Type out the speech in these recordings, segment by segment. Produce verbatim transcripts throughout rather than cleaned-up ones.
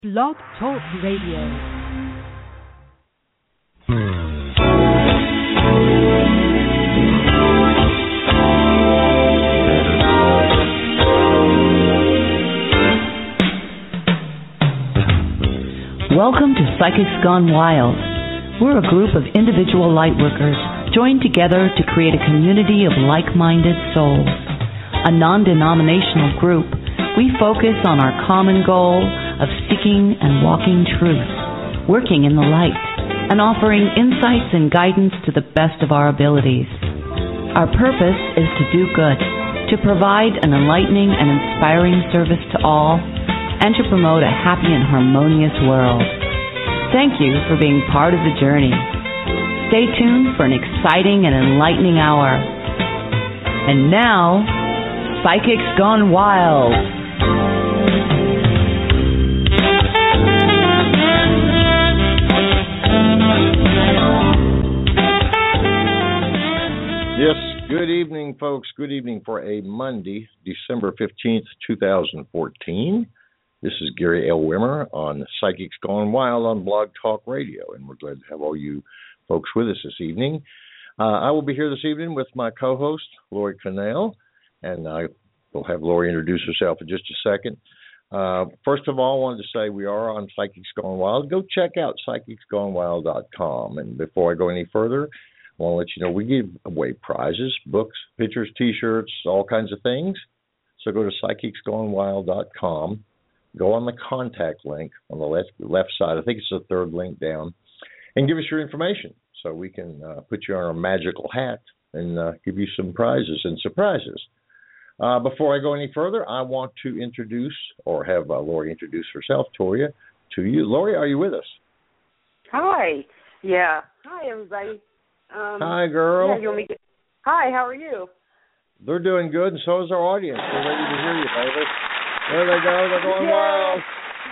Blog Talk Radio. Welcome to Psychics Gone Wild. We're a group of individual lightworkers joined together to create a community of like-minded souls. A non-denominational group, we focus on our common goal of seeking and walking truth, working in the light, and offering insights and guidance to the best of our abilities. Our purpose is to do good, to provide an enlightening and inspiring service to all, and to promote a happy and harmonious world. Thank you for being part of the journey. Stay tuned for an exciting and enlightening hour. And now, Psychics Gone Wild. Yes, good evening, folks. Good evening for a Monday, December fifteenth, twenty fourteen. This is Gary L. Wimmer on Psychics Gone Wild on Blog Talk Radio, and we're glad to have all you folks with us this evening. Uh, I will be here this evening with my co-host, Lori Cannell, and I will have Lori introduce herself in just a second. Uh, first of all, I wanted to say we are on Psychics Gone Wild. Go check out psychics gone wild dot com. And before I go any further, I want to let you know we give away prizes, books, pictures, T-shirts, all kinds of things. So go to psychics gone wild dot com. Go on the contact link on the left left side. I think it's the third link down. And give us your information so we can uh, put you on our magical hat and uh, give you some prizes and surprises. Uh, before I go any further, I want to introduce or have uh, Lori introduce herself, Toria, to you. Lori, are you with us? Hi. Yeah. Hi, everybody. Um, Hi, girl. Yeah, you want me to... Hi, how are you? They're doing good, and so is our audience. They're ready to hear you, baby. There they go. They're going Yay. wild.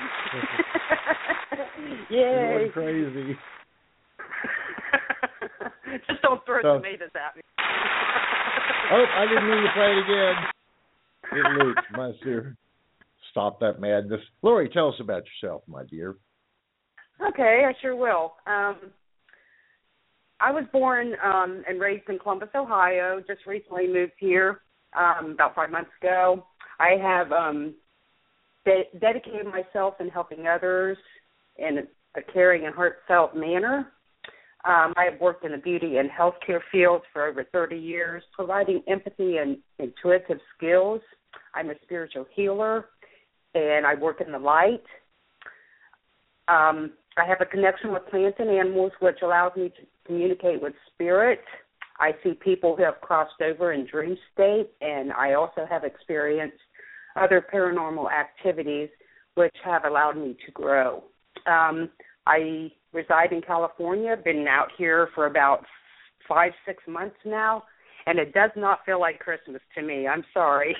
Yay. They're going crazy. Just don't throw so, tomatoes at me. Oh, I didn't mean to play it again. It leaked, my dear. Stop that madness. Lori, tell us about yourself, my dear. Okay, I sure will. Um, I was born um, and raised in Columbus, Ohio. Just recently moved here um, about five months ago. I have um, de- dedicated myself in helping others in a caring and heartfelt manner. Um, I have worked in the beauty and healthcare fields for over thirty years, providing empathy and intuitive skills. I'm a spiritual healer, and I work in the light. Um, I have a connection with plants and animals, which allows me to communicate with spirit. I see people who have crossed over in dream state, and I also have experienced other paranormal activities, which have allowed me to grow. Um, I reside in California, been out here for about five, six months now, and it does not feel like Christmas to me. I'm sorry.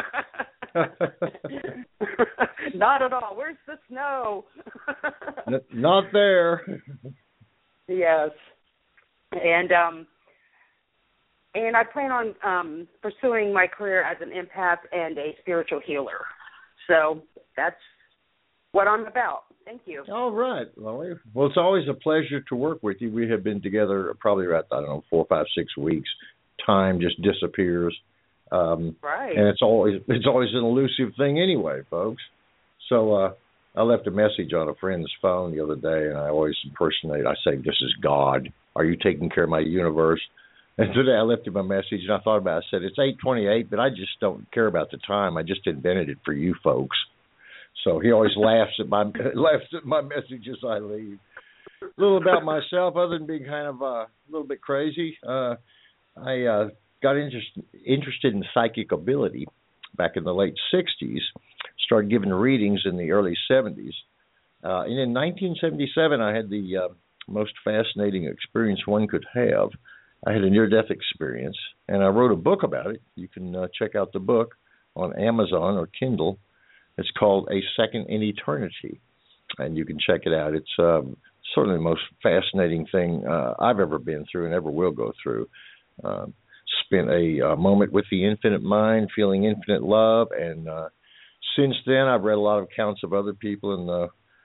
Not at all. Where's the snow? Not there. Yes. And um, and I plan on um, pursuing my career as an empath and a spiritual healer. So that's what I'm about. Thank you. All right, Lori. Well, it's always a pleasure to work with you. We have been together probably about, I don't know, four, five, six weeks. Time just disappears. Um, right. And it's always it's always an elusive thing anyway, folks. So uh, I left a message on a friend's phone the other day, and I always impersonate. I say, "This is God. Are you taking care of my universe?" And today I left him a message, and I thought about it. I said, "It's eight twenty-eight, but I just don't care about the time. I just invented it for you folks." So he always laughs at my laughs at my messages I leave. A little about myself, other than being kind of uh, a little bit crazy. Uh, I uh, got interest, interested in psychic ability back in the late sixties. Started giving readings in the early seventies. Uh, and in nineteen seventy-seven, I had the uh, most fascinating experience one could have. I had a near-death experience, and I wrote a book about it. You can uh, check out the book on Amazon or Kindle. It's called A Second in Eternity, and you can check it out. It's um, certainly the most fascinating thing uh, I've ever been through and ever will go through. Uh, spent a uh, moment with the infinite mind, feeling infinite love, and uh, since then I've read a lot of accounts of other people in the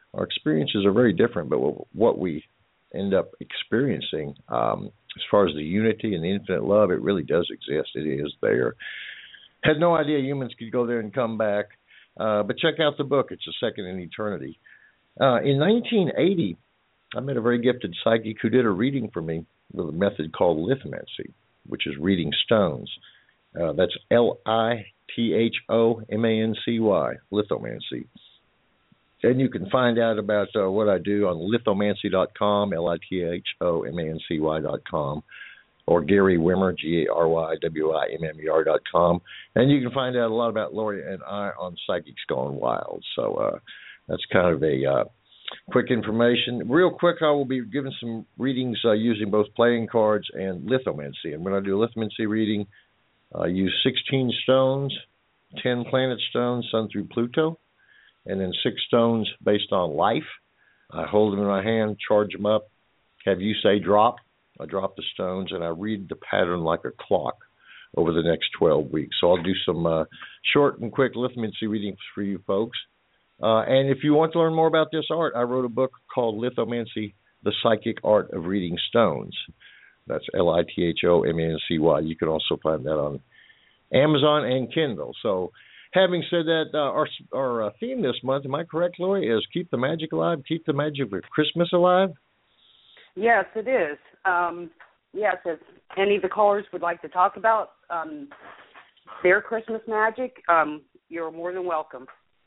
our experiences are very different, but what we end up experiencing, um, as far as the unity and the infinite love, it really does exist. It is there. Had no idea humans could go there and come back, uh, but check out the book. It's A Second in Eternity. Uh, in nineteen eighty, I met a very gifted psychic who did a reading for me with a method called lithomancy, which is reading stones. Uh, that's L I T H O M A N C Y, lithomancy. And you can find out about uh, what I do on lithomancy dot com, L I T H O M A N C Y dot com, or Gary Wimmer, G A R Y W I M M E R dot com. And you can find out a lot about Lori and I on Psychics Gone Wild. So uh, that's kind of a uh, quick information. Real quick, I will be giving some readings uh, using both playing cards and lithomancy. And when I do a lithomancy reading, I use sixteen stones, ten planet stones, Sun through Pluto, and then six stones based on life. I hold them in my hand, charge them up, have you say drop. I drop the stones, and I read the pattern like a clock over the next twelve weeks. So I'll do some uh, short and quick lithomancy readings for you folks. Uh, and if you want to learn more about this art, I wrote a book called Lithomancy, The Psychic Art of Reading Stones. That's L I T H O M A N C Y. You can also find that on Amazon and Kindle. So having said that, uh, our our uh, theme this month, am I correct, Lori, is Keep the Magic Alive, Keep the Magic of Christmas Alive? Yes, it is. Um, yes, if any of the callers would like to talk about um, their Christmas magic, um, you're more than welcome.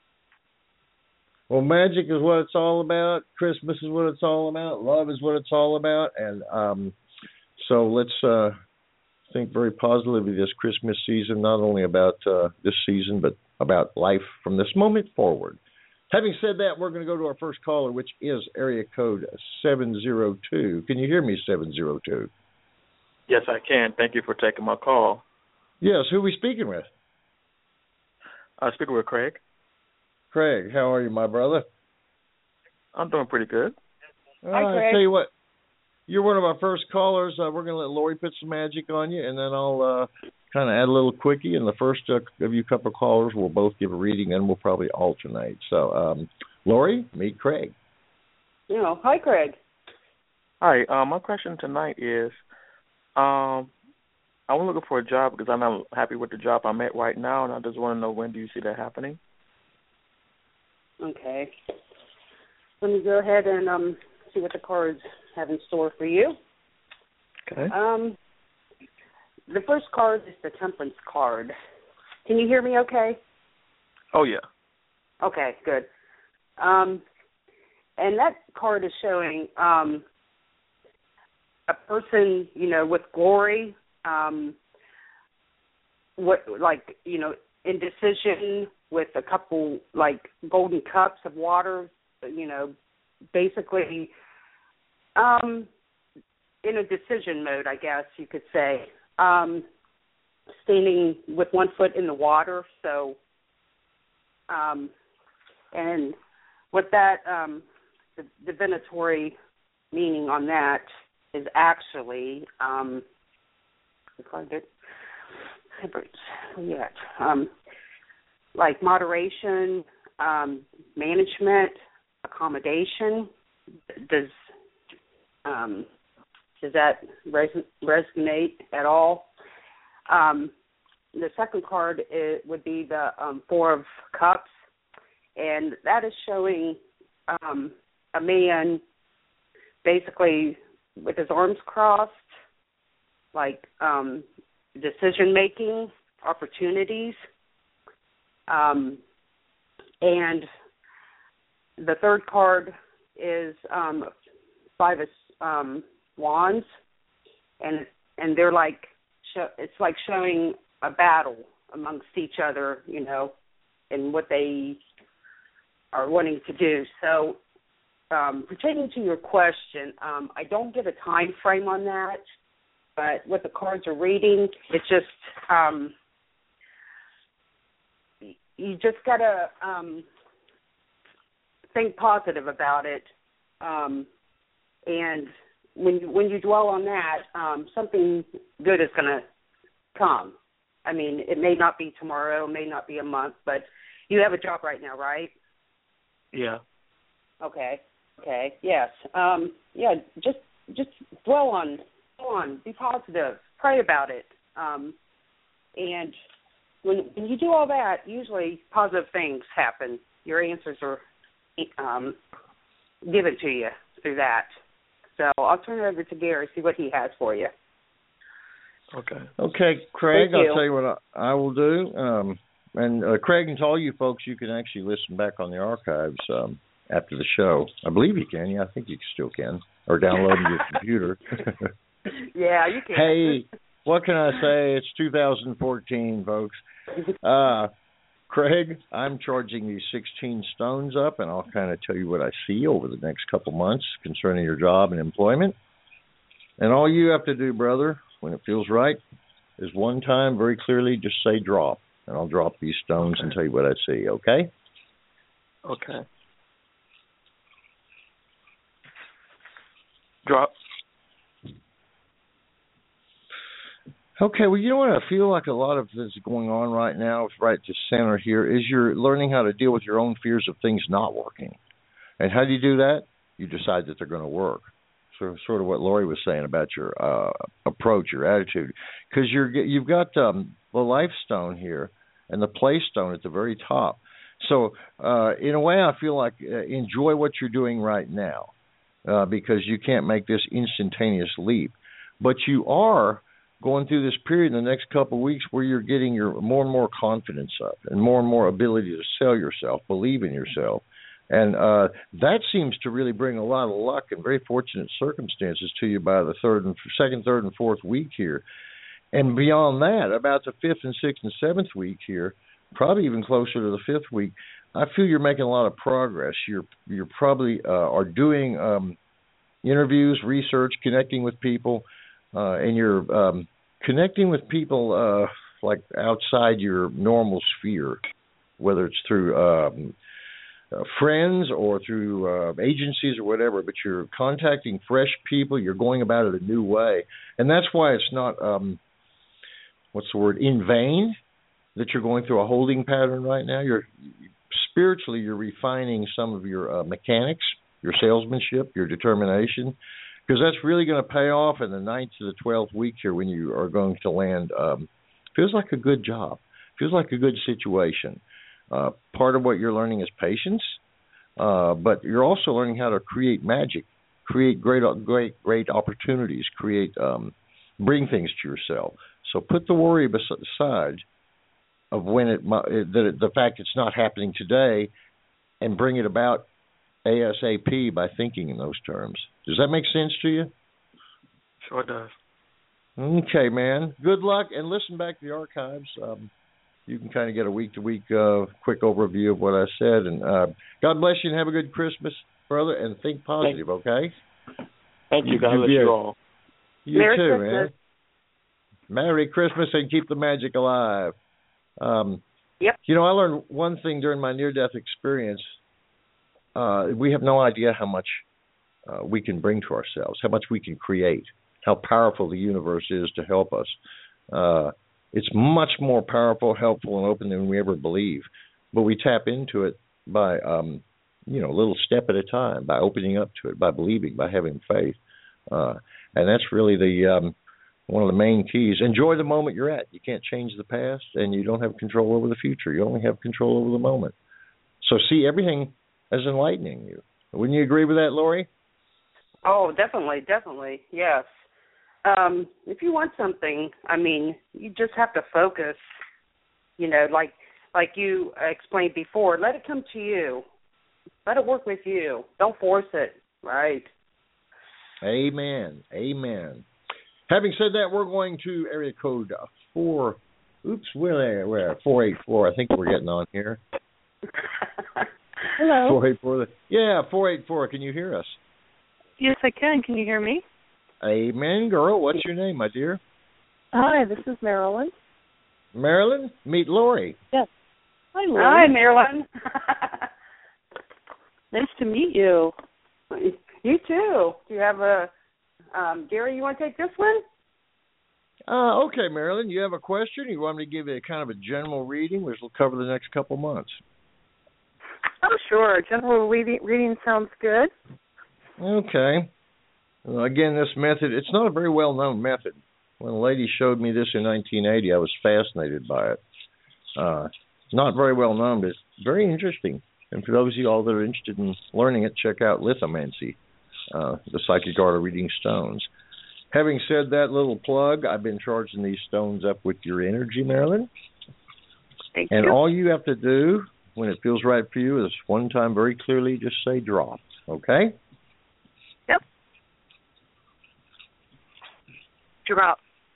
Well, magic is what it's all about. Christmas is what it's all about. Love is what it's all about. And um, so let's uh, think very positively this Christmas season, not only about uh, this season, but about life from this moment forward. Having said that, we're going to go to our first caller, which is area code seven zero two. Can you hear me, seven zero two? Yes, I can. Thank you for taking my call. Yes, who are we speaking with? I'm speaking with Craig. Craig, how are you, my brother? I'm doing pretty good. Uh, Hi, Craig. I tell you what, you're one of our first callers. Uh, we're going to let Lori put some magic on you, and then I'll uh, kind of add a little quickie, and the first uh, of you couple of callers will both give a reading, and we'll probably alternate. So, um, Lori, meet Craig. You know, hi, Craig. Hi. Um, my question tonight is, um, I'm looking for a job because I'm not happy with the job I'm at right now, and I just want to know, when do you see that happening? Okay. Let me go ahead and um, see what the cards have in store for you. Okay. Um, the first card is the Temperance card. Can you hear me okay? Oh, yeah. Okay, good. Um, and that card is showing um, a person, you know, with glory, um, what, like, you know, indecision, with a couple, like, golden cups of water, you know, basically um, in a decision mode, I guess you could say, um, standing with one foot in the water. So, um, and with that, um, the divinatory meaning on that is actually, um, yeah, um, like moderation, um, management, accommodation. Does um, does that res- resonate at all? Um, the second card is, would be the um, Four of Cups, and that is showing um, a man basically with his arms crossed, like um, decision-making, opportunities. Um, and the third card is um, Five of um, Wands, and and they're like, show, it's like showing a battle amongst each other, you know, and what they are wanting to do. So, um, pertaining to your question, um, I don't get a time frame on that, but what the cards are reading, it's just um, you just gotta um, think positive about it, um, and when you, when you dwell on that, um, something good is gonna come. I mean, it may not be tomorrow, it may not be a month, but you have a job right now, right? Yeah. Okay. Okay. Yes. Um, yeah. Just just dwell on dwell on. Be positive. Pray about it. Um, and when when you do all that, usually positive things happen. Your answers are um, given to you through that. So I'll turn it over to Gary, see what he has for you. Okay. Okay, Craig, Thank you. I'll tell you what I, I will do. Um, and uh, Craig, and to all you folks, you can actually listen back on the archives um, after the show. I believe you can. Yeah, I think you still can. Or download to your computer. Yeah, you can. Hey, what can I say? It's two thousand fourteen, folks. Uh, Craig, I'm charging these sixteen stones up, and I'll kind of tell you what I see over the next couple months concerning your job and employment. And all you have to do, brother, when it feels right, is one time very clearly just say drop, and I'll drop these stones Okay. and tell you what I see, okay? Okay. Drop. Okay, well, you know what I feel like a lot of this going on right now, right to center here, is you're learning how to deal with your own fears of things not working. And how do you do that? You decide that they're going to work. So sort of what Lori was saying about your uh, approach, your attitude. Because you're, you've got um, the life stone here and the play stone at the very top. So uh, in a way, I feel like uh, enjoy what you're doing right now uh, because you can't make this instantaneous leap. But you are going through this period in the next couple of weeks where you're getting your more and more confidence up and more and more ability to sell yourself, believe in yourself. And uh, that seems to really bring a lot of luck and very fortunate circumstances to you by the third and second, third, and fourth week here. And beyond that, about the fifth and sixth and seventh week here, probably even closer to the fifth week, I feel you're making a lot of progress. You're you're probably uh, are doing um, interviews, research, connecting with people, uh, and you're um, connecting with people uh, like outside your normal sphere, whether it's through um, uh, friends or through uh, agencies or whatever. But you're contacting fresh people. You're going about it a new way, and that's why it's not um, what's the word in vain that you're going through a holding pattern right now. You're spiritually you're refining some of your uh, mechanics, your salesmanship, your determination, because that's really going to pay off in the ninth to the twelfth week here when you are going to land. Um, feels like a good job. Feels like a good situation. Uh, part of what you're learning is patience, uh, but you're also learning how to create magic, create great, great, great opportunities, create, um, bring things to yourself. So put the worry aside of when it, the, the fact it's not happening today, and bring it about ASAP by thinking in those terms. Does that make sense to you? Sure does. Okay, man. Good luck, and listen back to the archives. Um, you can kind of get a week-to-week uh, quick overview of what I said. And uh, God bless you, and have a good Christmas, brother, and think positive, Thank, okay? Thank you. God bless you all. You Merry too, Christmas. man. Merry Christmas, and keep the magic alive. Um, yep. You know, I learned one thing during my near-death experience. Uh, we have no idea how much uh, we can bring to ourselves, how much we can create, how powerful the universe is to help us. Uh, it's much more powerful, helpful, and open than we ever believe. But we tap into it by, um, you know, a little step at a time, by opening up to it, by believing, by having faith. Uh, and that's really the um, one of the main keys. Enjoy the moment you're at. You can't change the past, and you don't have control over the future. You only have control over the moment. So see everything as enlightening you. Wouldn't you agree with that, Lori? Oh, definitely, definitely, yes. Um, if you want something, I mean, you just have to focus. You know, like like you explained before, let it come to you. Let it work with you. Don't force it, right? Amen. Amen. Having said that, we're going to area code four. Oops, where where four eight four. I think we're getting on here. Hello. Four eight four. Yeah, four eight four. Can you hear us? Yes, I can. Can you hear me? Amen, girl. What's your name, my dear? Hi, this is Marilyn. Marilyn, meet Lori. Yes. Hi, Lori. Hi, Marilyn. Nice to meet you. You too. Do you have a um, Gary? You want to take this one? Uh, okay, Marilyn. You have a question? You want me to give you a kind of a general reading, which will cover the next couple months? Oh, sure. General reading, reading sounds good. Okay. Well, again, this method, it's not a very well-known method. When a lady showed me this in nineteen eighty, I was fascinated by it. Uh, not very well known, but it's very interesting. And for those of you all that are interested in learning it, check out lithomancy, uh, the psychic art of reading stones. Having said that little plug, I've been charging these stones up with your energy, Marilyn. Thank and you. all you have to do when it feels right for you is one time very clearly just say drop, okay? Yep. Drop.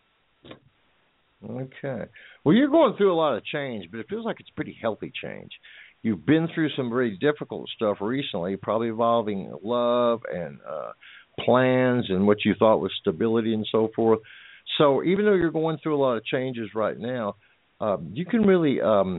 Okay. Well, you're going through a lot of change, but it feels like it's pretty healthy change. You've been through some very difficult stuff recently, probably involving love and uh, plans and what you thought was stability and so forth. So even though you're going through a lot of changes right now, um, you can really um,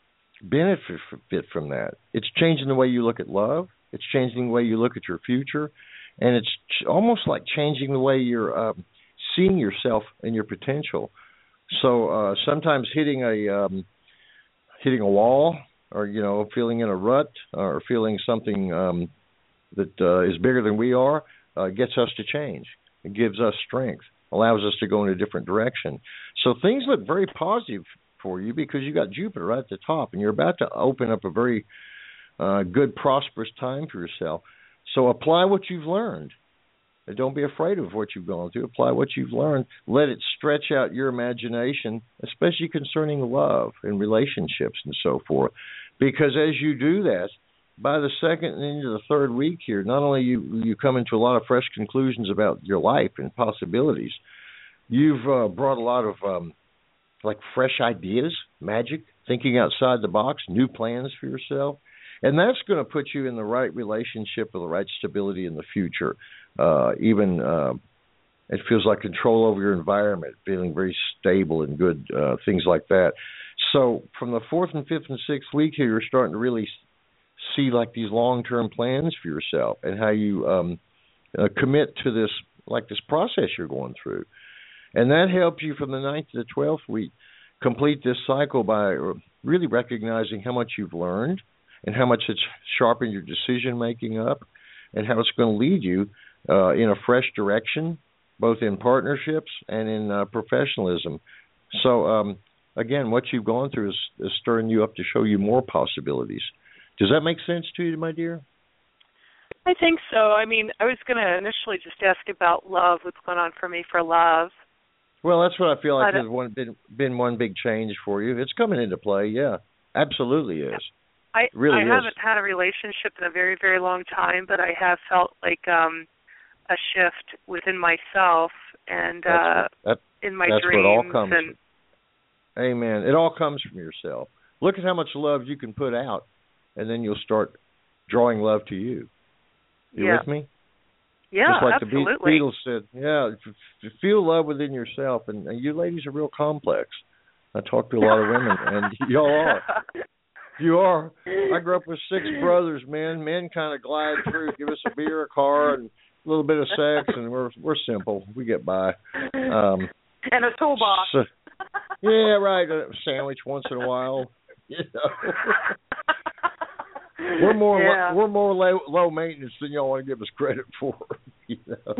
benefit from that. It's changing the way you look at love. It's changing the way you look at your future. And it's ch- almost like changing the way you're um, seeing yourself and your potential. So uh, sometimes hitting a um, hitting a wall, or you know, feeling in a rut, or feeling something um, that uh, is bigger than we are, uh, gets us to change. It gives us strength, allows us to go in a different direction. So things look very positive for you because you got Jupiter right at the top, and you're about to open up a very uh, good, prosperous time for yourself. So apply what you've learned. And don't be afraid of what you've gone through. Apply what you've learned. Let it stretch out your imagination, especially concerning love and relationships and so forth. Because as you do that, by the second and into the third week here, not only you you come into a lot of fresh conclusions about your life and possibilities, you've uh, brought a lot of um, like fresh ideas, magic, thinking outside the box, new plans for yourself. And that's going to put you in the right relationship with the right stability in the future. Uh, even uh, it feels like control over your environment, feeling very stable and good, uh, things like that. So from the fourth and fifth and sixth week here, you're starting to really see like these long-term plans for yourself and how you um, uh, commit to this, like this process you're going through. And that helps you from the ninth to the twelfth week complete this cycle by really recognizing how much you've learned and how much it's sharpened your decision-making up and how it's going to lead you uh, in a fresh direction, both in partnerships and in uh, professionalism. So, um, again, what you've gone through is, is stirring you up to show you more possibilities. Does that make sense to you, my dear? I think so. I mean, I was going to initially just ask about love, what's going on for me for love. Well, that's what I feel like But, has one, been, been one big change for you. It's coming into play, yeah. Absolutely is. I, really I is. haven't had a relationship in a very, very long time, but I have felt like um, a shift within myself and That's uh, what, that, in my that's dreams. where it all comes and, from. Amen. It all comes from yourself. Look at how much love you can put out, and then you'll start drawing love to you. You yeah. with me? Yeah, Just like absolutely. the Beatles said, yeah, f- f- feel love within yourself. And, and you ladies are real complex. I talk to a lot of women, and y'all are. You are. I grew up with six brothers, man. Men kind of glide through, give us a beer, a car, and a little bit of sex, and we're we're simple. We get by. Um, and a toolbox. So, yeah, right. A sandwich once in a while. You know. We're more yeah. we're more low, low maintenance than y'all want to give us credit for. You know.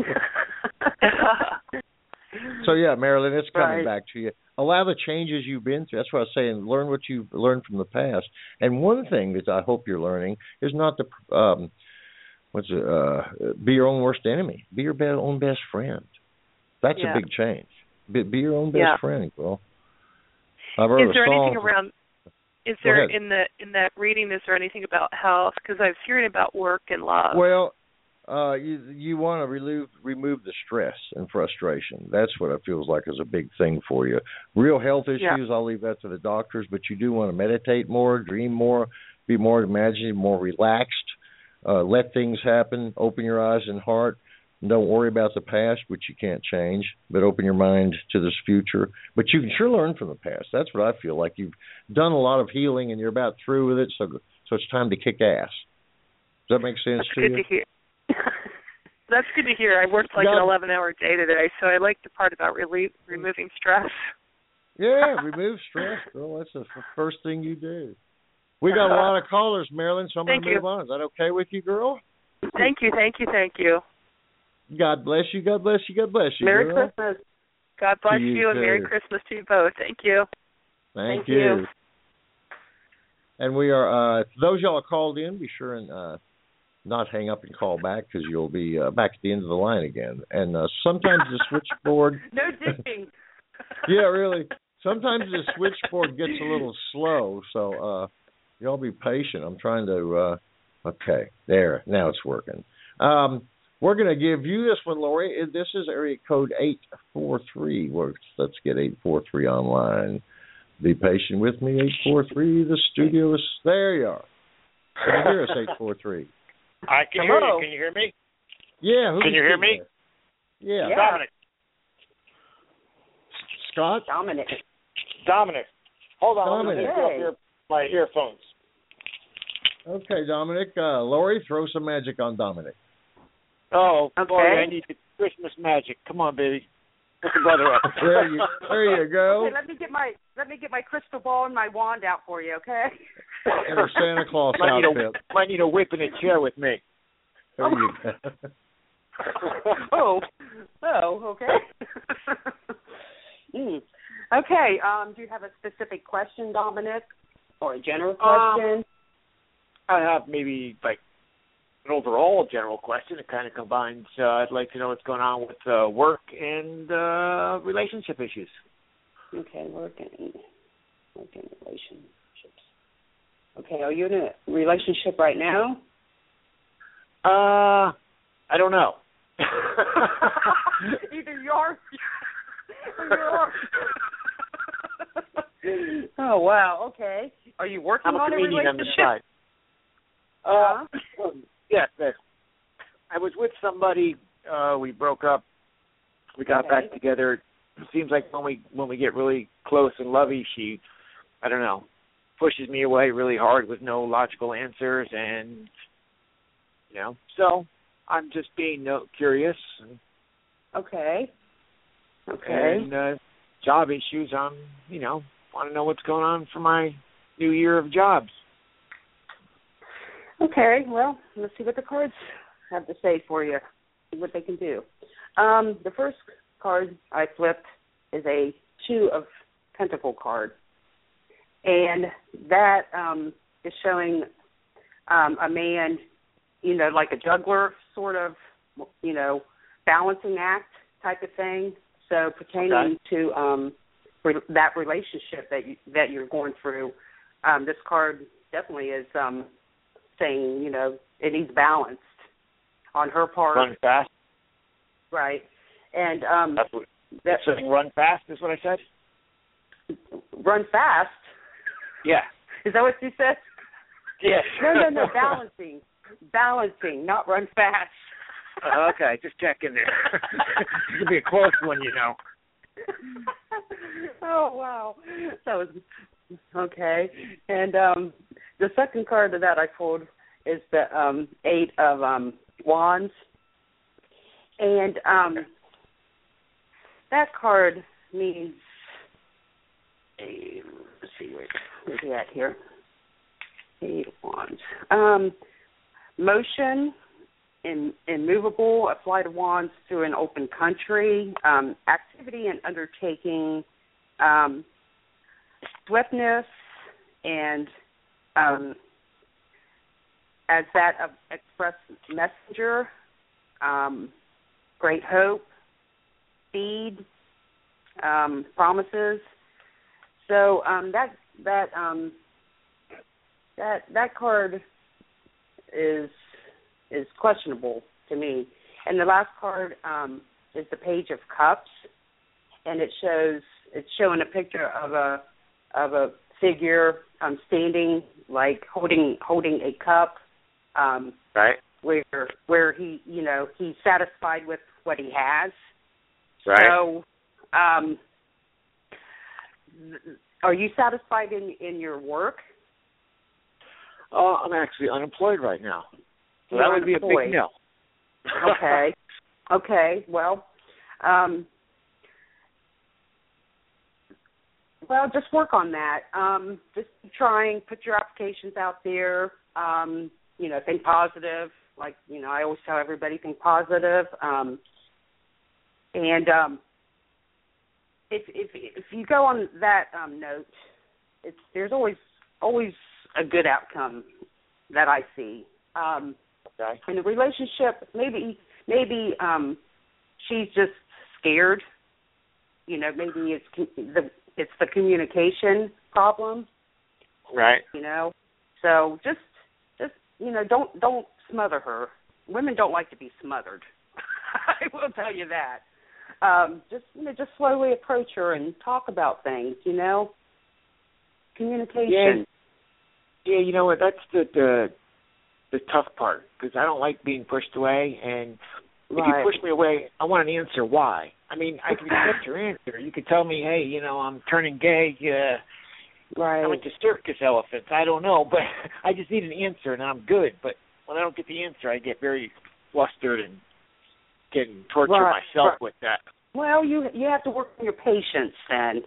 So yeah, Marilyn, it's coming right. back to you. Allow the changes you've been through. That's what I was saying. Learn what you've learned from the past. And one thing that I hope you're learning is not to um, what's it, uh, be your own worst enemy. Be your be- own best friend. That's yeah. a big change. Be, be your own best yeah. friend, girl. I've heard Is there a song anything around? Is Go there ahead. in the in that reading? Is there anything about health? Because I was hearing about work and love. Well, uh, you you want to remove remove the stress and frustration. That's what it feels like is a big thing for you. Real health issues, yeah. I'll leave that to the doctors. But you do want to meditate more, dream more, be more imaginative, more relaxed. Uh, let things happen. Open your eyes and heart. Don't worry about the past, which you can't change, but open your mind to this future. But you can sure learn from the past. That's what I feel like. You've done a lot of healing, and you're about through with it, so so it's time to kick ass. Does that make sense That's to good you? to hear. That's good to hear. I worked like God. an eleven-hour day today, so I like the part about relie- removing stress. Yeah, remove stress, girl. That's the f- first thing you do. We got a lot of callers, Marilyn, so I'm going to move you. on. Is that okay with you, girl? Thank you, thank you, thank you. God bless you, God bless you, God bless you, Merry girl. Christmas. God bless you, you, and too. Merry Christmas to you both. Thank you. Thank, Thank you. you. And we are, uh, those y'all called in, be sure and uh, not hang up and call back because you'll be uh, back at the end of the line again. And uh, sometimes the switchboard. No dipping. Yeah, really. Sometimes the switchboard gets a little slow, so uh, y'all be patient. I'm trying to. Uh, okay, there. Now it's working. Um, we're going to give you this one, Lori. This is area code eight four three. Let's get eight four three online. Be patient with me, eight four three. The studio is there. You are. Can you hear us, eight four three? I can Hello. hear you. Can you hear me? Yeah. Who Can you hear me? There? Yeah. Yeah. Dominic. Scott. Dominic. Dominic. Hold on. Dominic. Let me take off my earphones. Okay, Dominic. Uh, Lori, throw some magic on Dominic. Oh, Okay. boy, I need the Christmas magic. Come on, baby. Put your brother up. There you, there you go. Okay, let me get my let me get my crystal ball and my wand out for you, okay? And a Santa Claus might, need outfit. a, might need a whip and a chair with me. There you go. oh, oh, okay. mm. Okay. Um, do you have a specific question, Dominic, or a general question? Um, I have maybe like an overall general question. It kind of combines. Uh, I'd like to know what's going on with uh, work and uh, relationship issues. Okay, work and work and relationships. Okay, are you in a relationship right now? Uh, I don't know. Either you are or you are. Oh wow. Okay. Are you working I'm a on a comedian on the relationship? side. Uh, Huh? yes, yes. I was with somebody. Uh, we broke up. We got Okay. back together. It seems like when we when we get really close and lovey, she, I don't know, pushes me away really hard with no logical answers, and you know. So I'm just being no, curious. And, Okay. Okay. And uh, job issues. I'm, you know, want to know what's going on for my new year of jobs. Okay, well, let's see what the cards have to say for you, see what they can do. Um, the first card I flipped is a Two of Pentacle card, and that um, is showing um, a man, you know, like a juggler sort of, you know, balancing act type of thing. So pertaining Okay. to um, re- that relationship that you, that you're going through, um, this card definitely is um, saying, you know, it needs balanced on her part. Run fast. Right. And um, That's what. that, Saying run fast is what I said. run fast. Yeah. Is that what you said? Yeah. No, no, no. Balancing, balancing, not run fast. Uh, okay, just checking there. It could be a close one, you know. Oh wow, that was okay. And um, the second card of that I pulled is the um, Eight of um, Wands, and um, that card means. A, let's see, where, where's he at here? Eight of Wands. Um, motion. In, immovable, a flight of wands through an open country, um, activity and undertaking, um, swiftness, and um, as that of express messenger, um, great hope, speed, um, promises. So um, that that um, that that card is. is questionable to me. And the last card um, is the Page of Cups, and it shows it's showing a picture of a of a figure um, standing, like holding holding a cup, um, Right. where where he you know he's satisfied with what he has. Right. So, um, are you satisfied in in your work? Uh, I'm actually unemployed right now. So You're that would be a unemployed. big no. Okay. Okay. Well, um, Well, just work on that. Um, just trying, put your applications out there. Um, you know, think positive. Like, you know, I always tell everybody, think positive. Um, and um, if if if you go on that um, note, it's there's always always a good outcome that I see. Um, okay. In a relationship, maybe maybe um, she's just scared. You know, maybe it's the it's the communication problem. Right. You know, so just just you know, don't don't smother her. Women don't like to be smothered. I will tell you that. Um, just you know, just slowly approach her and talk about things. You know, communication. Yeah. Yeah, you know what? That's the the, the tough part because I don't like being pushed away. And if right. you push me away, I want an answer why. I mean, I can accept your answer. You could tell me, hey, you know, I'm turning gay. Uh, right. I went to circus elephants. I don't know, but I just need an answer, and I'm good. But when I don't get the answer, I get very flustered and can torture right. myself right. with that. Well, you you have to work on your patience then.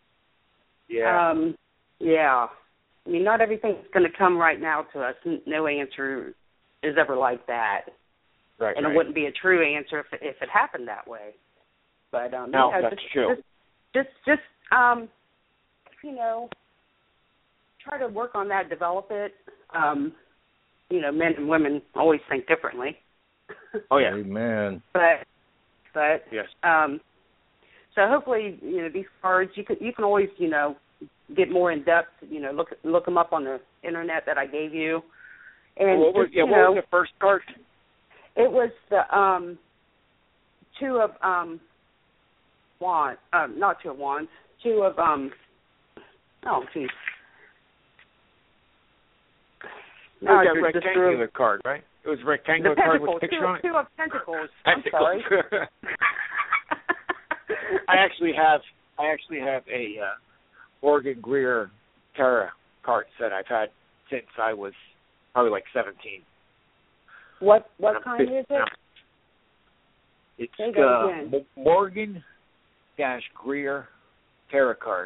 Yeah. Um, yeah. I mean, not everything's going to come right now to us. No answer is ever like that. Right, and right. it wouldn't be a true answer if it, if it happened that way. But um, no, yeah, that's just, true. Just, just, just um, you know, try to work on that, develop it. Um, you know, men and women always think differently. Oh yeah, amen. But, but yes. Um, so hopefully, you know, these cards you can you can always you know get more in depth. You know, look look them up on the internet that I gave you. And what was, just, yeah, you what know, was the first card? It was the um, two of um, wands, uh, not two of wands, two of um, oh geez. It was that rectangular card, right? It was a rectangular card with a picture two, on it? Two of pentacles. Pentacles. I'm sorry. I actually have I actually have a uh, Morgan Greer tarot card set I've had since I was probably like seventeen. What what kind is it? It's Say that uh, again. M- Morgan dash Greer tarot card.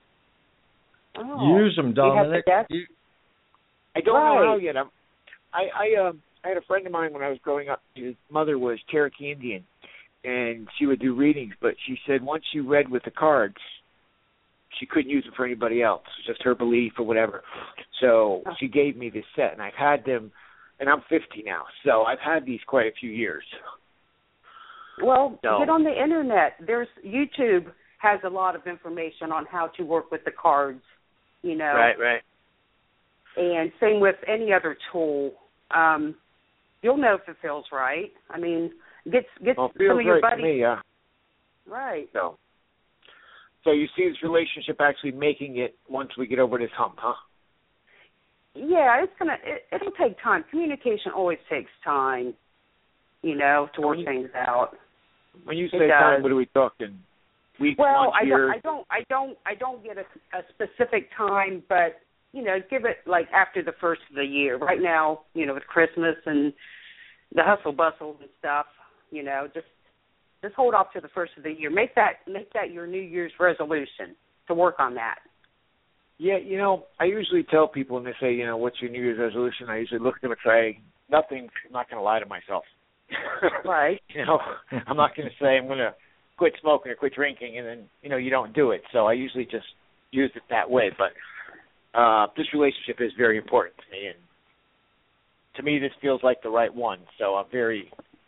Oh. Use them, Dominic. You I don't right. know how yet. I'm, I I um I had a friend of mine when I was growing up. His mother was Cherokee Indian, and she would do readings. But she said once she read with the cards, she couldn't use them for anybody else. It was just her belief or whatever. So oh. she gave me this set, and I've had them. And I'm fifty now, so I've had these quite a few years. Well, so. Get on the internet. There's YouTube has a lot of information on how to work with the cards. You know. Right, right. And same with any other tool. Um, you'll know if it feels right. I mean, get get well, it some feels of your right buddies. to me, yeah. Right. So, so you see this relationship actually making it once we get over this hump, huh? Yeah, it's gonna. It, it'll take time. Communication always takes time. You know, to work you, things out. When you say time, what are we talking? Weeks, well, months, I years? don't, I don't, I don't, I don't get a, a specific time, but you know, give it like after the first of the year. Right now, you know, with Christmas and the hustle bustle and stuff, you know, just just hold off to the first of the year. Make that make that your New Year's resolution to work on that. Yeah, you know, I usually tell people when they say, you know, what's your New Year's resolution? I usually look at them and say, nothing. I'm not going to lie to myself. Right. You know, I'm not going to say I'm going to quit smoking or quit drinking, and then, you know, you don't do it. So I usually just use it that way. But uh, this relationship is very important to me, and to me this feels like the right one. So I'm very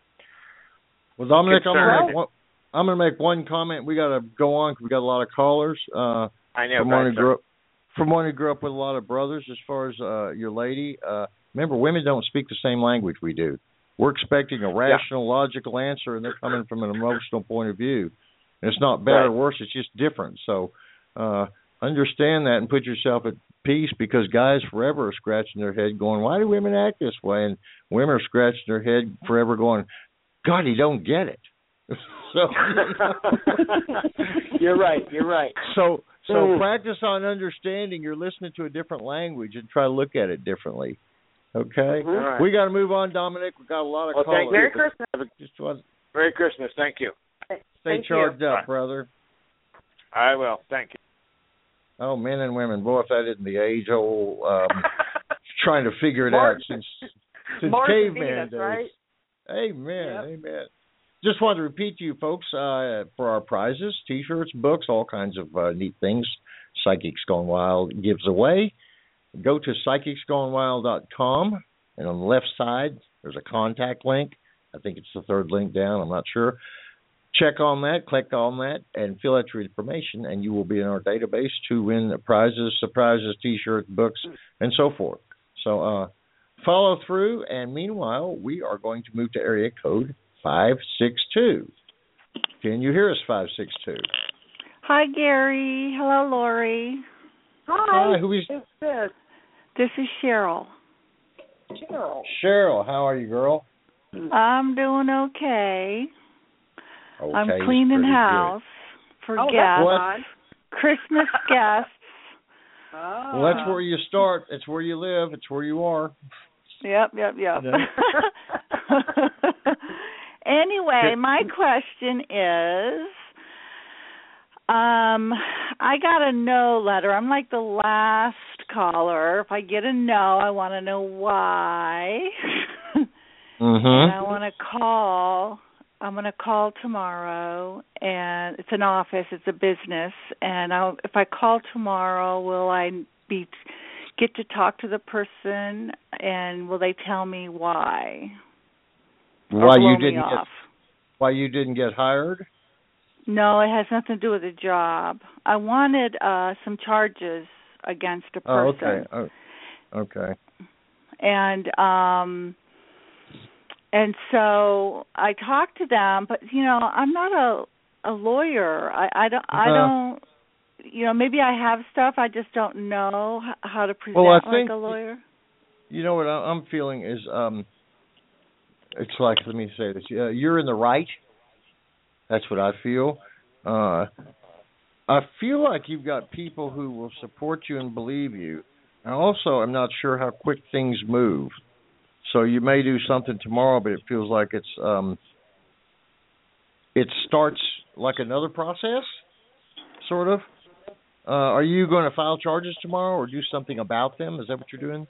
Well, Dominic, I'm concerned. going to make one, I'm going to make one comment. We got to go on because we got a lot of callers. Uh, I know. From one, who grew up, from one who grew up with a lot of brothers, as far as uh, your lady, uh, remember, women don't speak the same language we do. We're expecting a rational, yeah. logical answer, and they're coming from an emotional point of view. And it's not better right. or worse; it's just different. So uh, understand that and put yourself at peace, because guys forever are scratching their head, going, "Why do women act this way?" And women are scratching their head forever, going, "God, he don't get it." So you're right. You're right. So. So mm. practice on understanding. You're listening to a different language and try to look at it differently. Okay? Mm-hmm. Right. We got to move on, Dominic. We've got a lot of well, callers. Thank you. Merry Christmas. Just was, Merry Christmas. Thank you. Stay thank charged you. up, Bye. brother. I will. Thank you. Oh, men and women. Boy, if that isn't the age-old um, trying to figure it Mars, out since, since Mars and caveman Venus, days. right? Amen, Yep. amen. Just wanted to repeat to you folks uh, for our prizes, T-shirts, books, all kinds of uh, neat things Psychics Gone Wild gives away. Go to psychics gone wild dot com, and on the left side, there's a contact link. I think it's the third link down. I'm not sure. Check on that, click on that, and fill out your information, and you will be in our database to win prizes, surprises, T-shirts, books, and so forth. So uh, follow through, and meanwhile, we are going to move to area code five six two. Can you hear us, five six two? Hi, Gary. Hello, Lori. Hi. Hi, who is Who's this? This is Cheryl. Cheryl. Cheryl, how are you, girl? I'm doing okay. Okay, I'm it's cleaning pretty house for Oh, that's guests, fun. Christmas guests. Oh. Well, that's where you start. It's where you live. It's where you are. Yep, yep, yep. Yeah. Anyway, my question is, um, I got a no letter. I'm like the last caller. If I get a no, I want to know why. Mm-hmm. And I want to call. I'm going to call tomorrow, and it's an office. It's a business, and I'll, if I call tomorrow, will I be get to talk to the person, and will they tell me why? Why blow you me didn't off? get why you didn't get hired? No, it has nothing to do with the job. I wanted uh, some charges against a Oh, person. okay. Oh, okay. And um and so I talked to them, but you know, I'm not a a lawyer. I I don't I Uh, don't you know, maybe I have stuff, I just don't know h- how to present Well, I like think- a lawyer. You know what I- I'm feeling is um, it's like, let me say this. Uh, you're in the right. That's what I feel. Uh, I feel like you've got people who will support you and believe you. And also, I'm not sure how quick things move. So you may do something tomorrow, but it feels like it's um, it starts like another process, sort of. Uh, are you going to file charges tomorrow or do something about them? Is that what you're doing?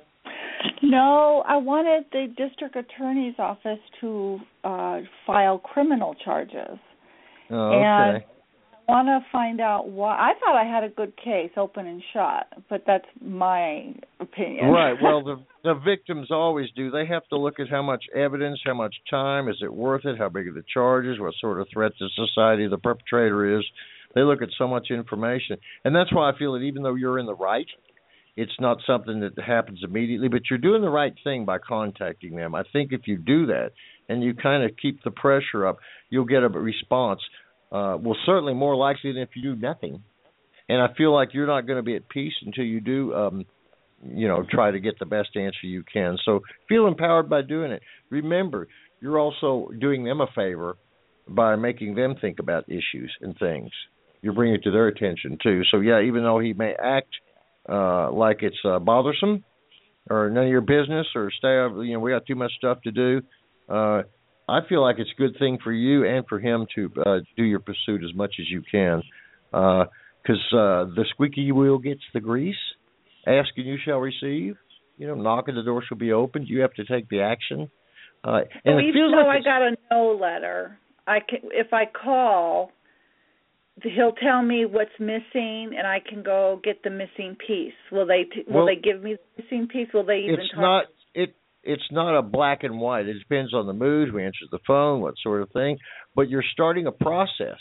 No, I wanted the district attorney's office to uh file criminal charges. Oh, And okay. I want to find out why. I thought I had a good case, open and shut, but that's my opinion. Right. Well, the the victims always do. They have to look at how much evidence, how much time, is it worth it, how big are the charges, what sort of threat to society the perpetrator is. They look at so much information, and that's why I feel that even though you're in the right, it's not something that happens immediately, but you're doing the right thing by contacting them. I think if you do that and you kind of keep the pressure up, you'll get a response. Uh, well, certainly more likely than if you do nothing. And I feel like you're not going to be at peace until you do, um, you know, try to get the best answer you can. So feel empowered by doing it. Remember, you're also doing them a favor by making them think about issues and things. You're bringing it to their attention, too. So, yeah, even though he may act uh, like it's uh, bothersome or none of your business or stay, you know, we got too much stuff to do, uh, I feel like it's a good thing for you and for him to uh, do your pursuit as much as you can. Because uh, uh, the squeaky wheel gets the grease. Ask and you shall receive. You know, knock and the door shall be opened. You have to take the action. Uh, and so it even feels though like I got a no letter, I can, if I call, he'll tell me what's missing, and I can go get the missing piece. Will they t- will Well, they give me the missing piece? Will they even it's talk? not it. It's not a black and white. It depends on the mood, who answers the phone, what sort of thing. But you're starting a process.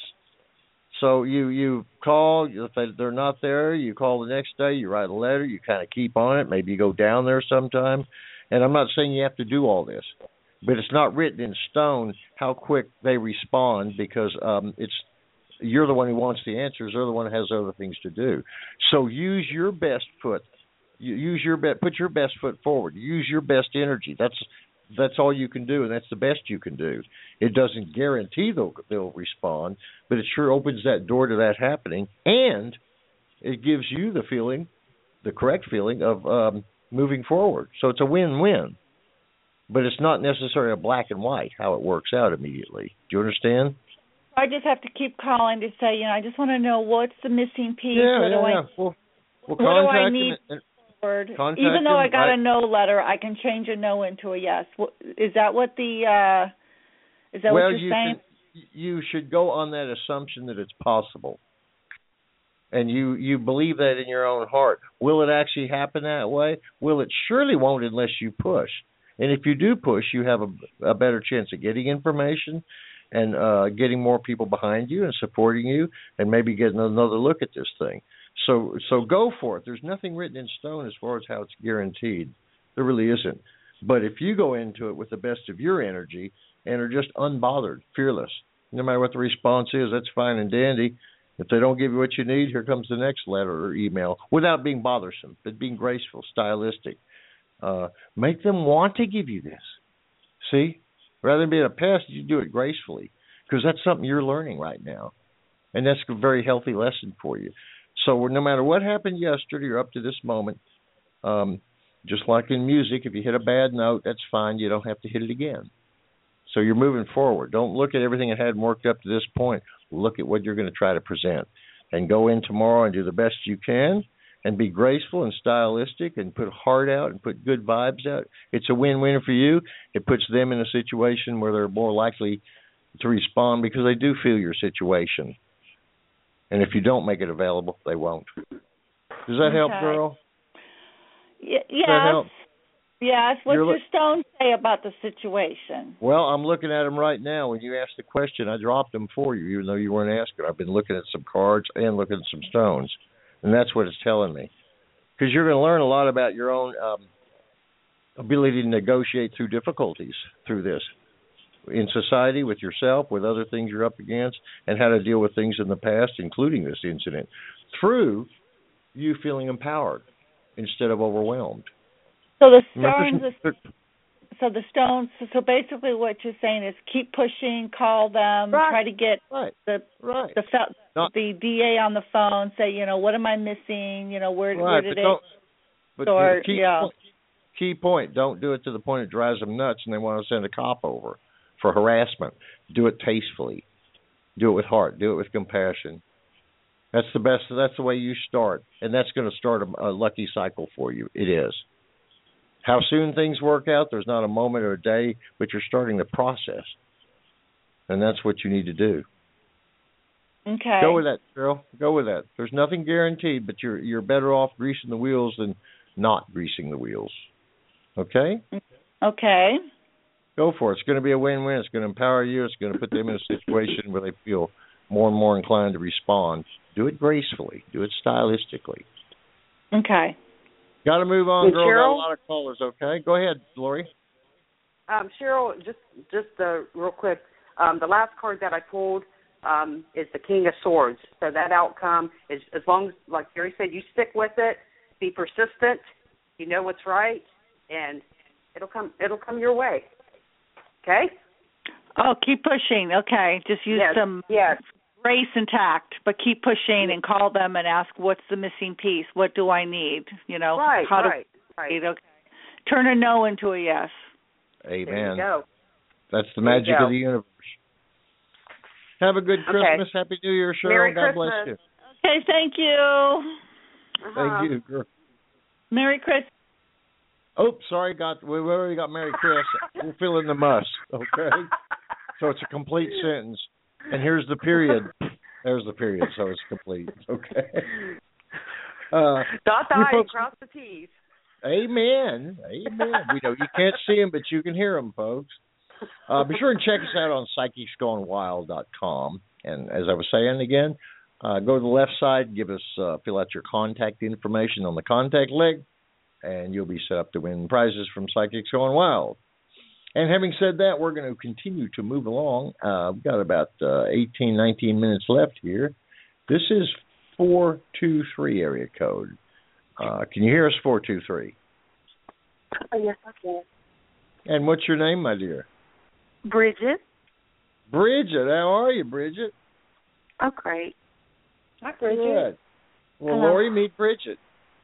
So you you call. If they're not there, you call the next day. You write a letter. You kind of keep on it. Maybe you go down there sometime. And I'm not saying you have to do all this, but it's not written in stone how quick they respond because um, it's you're the one who wants the answers. They're the one who has other things to do. So use your best foot. You use your best. Put your best foot forward. Use your best energy. That's that's all you can do, and that's the best you can do. It doesn't guarantee they'll they'll respond, but it sure opens that door to that happening, and it gives you the feeling, the correct feeling of um, moving forward. So it's a win-win, but it's not necessarily a black and white how it works out immediately. Do you understand? I just have to keep calling to say, you know, I just want to know what's the missing piece. Yeah, what yeah, do I, yeah. Well, well, what do I contact need? him and- Forward? contact Even though him, I got I- a no letter, I can change a no into a yes. What, is that what the? Uh, is that well, what you're you saying? Can, you should go on that assumption that it's possible, and you you believe that in your own heart. Will it actually happen that way? Well, it surely won't unless you push. And if you do push, you have a, a better chance of getting information and uh, getting more people behind you and supporting you, and maybe getting another look at this thing. So so go for it. There's nothing written in stone as far as how it's guaranteed. There really isn't. But if you go into it with the best of your energy and are just unbothered, fearless, no matter what the response is, that's fine and dandy. If they don't give you what you need, here comes the next letter or email, without being bothersome, but being graceful, stylistic. Uh, make them want to give you this. See? Rather than being a pest, you do it gracefully, because that's something you're learning right now. And that's a very healthy lesson for you. So no matter what happened yesterday or up to this moment, um, just like in music, if you hit a bad note, that's fine. You don't have to hit it again. So you're moving forward. Don't look at everything that hadn't worked up to this point. Look at what you're going to try to present. And go in tomorrow and do the best you can and be graceful and stylistic and put heart out and put good vibes out. It's a win-win for you. It puts them in a situation where they're more likely to respond because they do feel your situation. And if you don't make it available, they won't. Does that okay. help, girl? Y- yes. Does that help? Yes. What's You're your li- stone say about the situation? Well, I'm looking at them right now. When you asked the question, I dropped them for you, even though you weren't asking. I've been looking at some cards and looking at some stones, and that's what it's telling me. Because you're going to learn a lot about your own um, ability to negotiate through difficulties through this. In society, with yourself, with other things you're up against, and how to deal with things in the past, including this incident, through you feeling empowered instead of overwhelmed. So the stones, are, so the stones. So basically, what you're saying is keep pushing, call them, right. try to get right. the right. the Not, the D A on the phone. Say, you know, what am I missing? You know, where right, where did but it? But or, key, yeah. point, key point: don't do it to the point it drives them nuts, and they want to send a cop over for harassment. Do it tastefully. Do it with heart. Do it with compassion. That's the best. That's the way you start, and that's going to start a, a lucky cycle for you. It is. How soon things work out, there's not a moment or a day, but you're starting the process, and that's what you need to do. Okay. Go with that, Cheryl. Go with that. There's nothing guaranteed, but you're you're better off greasing the wheels than not greasing the wheels. Okay? Okay. Go for it. It's going to be a win-win. It's going to empower you. It's going to put them in a situation where they feel more and more inclined to respond. Do it gracefully. Do it stylistically. Okay. Got to move on, and girl. Cheryl? Got a lot of callers, okay? Go ahead, Lori. Um, Cheryl, just just uh, real quick, um, the last card that I pulled um, is the King of Swords. So that outcome is, as long as, like Gary said, you stick with it, be persistent, you know what's right, and it'll come it'll come your way. Okay? Oh, keep pushing. Okay. Just use yes. some yes. grace and tact, but keep pushing and call them and ask, what's the missing piece? What do I need? You know, right, how right, to right. Okay. Turn a no into a yes. Amen. There you go. That's the There magic of the universe. Have a good Christmas. Okay. Happy New Year, Cheryl. Merry God Christmas. bless you. Okay, thank you. Uh-huh. Thank you, girl. Merry Christmas. Oh, sorry, got we already got Merry Chris. We'll fill in the muss, okay? So it's a complete sentence. And here's the period. There's the period, so it's complete. Okay. Uh, Dot the you I's, folks, cross the T's. Amen. Amen. We know you can't see them, but you can hear them, folks. Uh, be sure and check us out on psychics gone wild dot com. And as I was saying again, uh, go to the left side, give us uh, fill out your contact information on the contact link, and you'll be set up to win prizes from Psychics Going Wild. And having said that, we're going to continue to move along. Uh, we've got about uh, eighteen, nineteen minutes left here. This is four two three area code. Uh, can you hear us, four two three? Oh, yes, I can. And what's your name, my dear? Bridget. Bridget. How are you, Bridget? Oh, great. Hi, Bridget. Good. Well, Hello. Lori, meet Bridget.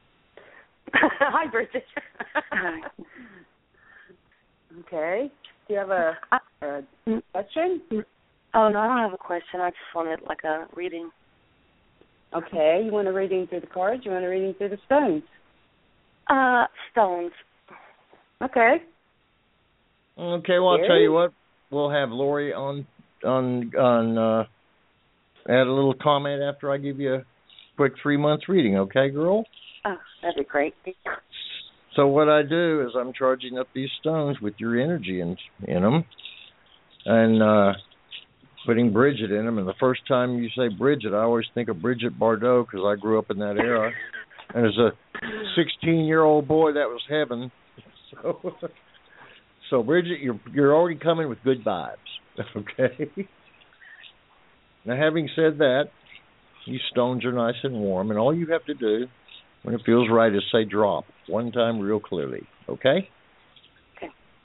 Hi, Bridget. Hi. Okay. Do you have a, a question? Oh, no, I don't have a question. I just wanted like a reading. Okay, you want a reading through the cards? You want a reading through the stones? Uh, stones. Okay. Okay, well, I'll tell you what. We'll have Lori on on on uh, add a little comment after I give you a quick three months reading. Okay, girl? Oh, that'd be great. So what I do is I'm charging up these stones with your energy in in them, and uh, putting Bridget in them. And the first time you say Bridget, I always think of Bridget Bardot because I grew up in that era. And as a sixteen-year-old boy, that was heaven. So, so Bridget, you're you're already coming with good vibes. Okay. Now, having said that, these stones are nice and warm, and all you have to do when it feels right is say drop one time real clearly. Okay? Okay.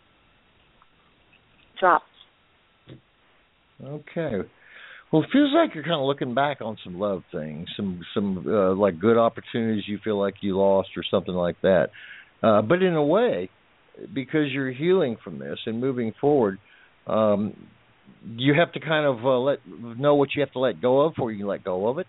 Drop. Okay. Well, it feels like you're kind of looking back on some love things, some some uh, like good opportunities you feel like you lost or something like that. Uh, but in a way, because you're healing from this and moving forward, um, you have to kind of uh, let know what you have to let go of before you can let go of it.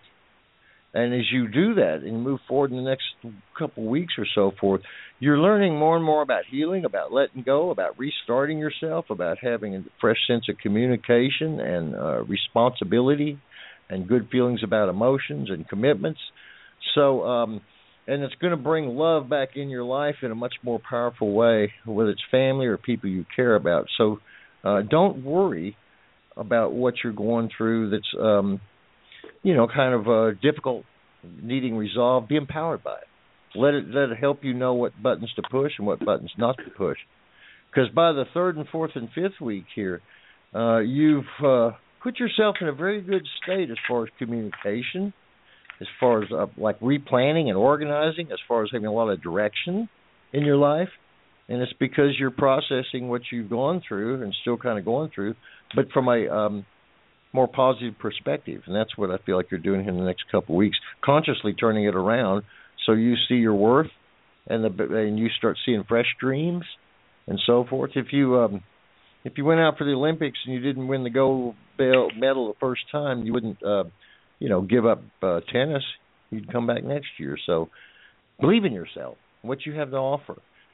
And as you do that and move forward in the next couple of weeks or so forth, you're learning more and more about healing, about letting go, about restarting yourself, about having a fresh sense of communication and uh, responsibility and good feelings about emotions and commitments. So, um, and it's going to bring love back in your life in a much more powerful way, whether it's family or people you care about. So uh, don't worry about what you're going through that's um, you know, kind of uh, difficult, needing resolve. Be empowered by it. Let it let it help you know what buttons to push and what buttons not to push. Because by the third and fourth and fifth week here, uh, you've uh, put yourself in a very good state as far as communication, as far as uh, like replanning and organizing, as far as having a lot of direction in your life. And it's because you're processing what you've gone through and still kind of going through, but from a um, more positive perspective, and that's what I feel like you're doing in the next couple of weeks, consciously turning it around so you see your worth and the and you start seeing fresh dreams and so forth. If you um, if you went out for the Olympics and you didn't win the gold medal the first time, you wouldn't uh, you know give up uh, tennis. You'd come back next year. So believe in yourself, what you have to offer,